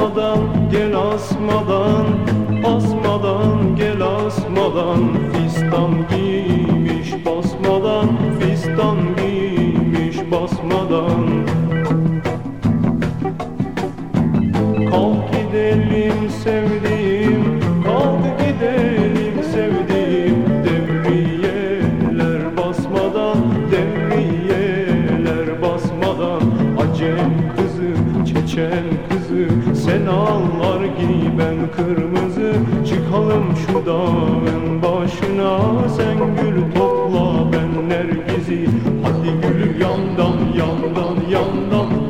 Asmadan gel asmadan, asmadan gel asmadan. Fistan giymiş basmadan, fistan giymiş basmadan. Kalk gidelim sevdiğim, kalk gidelim sevdiğim. Devriyeler basmadan, devriyeler basmadan. Acem kızı, Çeçen kızı, sen ağlar giy ben kırmızı. Çıkalım şu dağın başına, sen gül topla ben nergizi. Hadi gül yandan yandan yandan.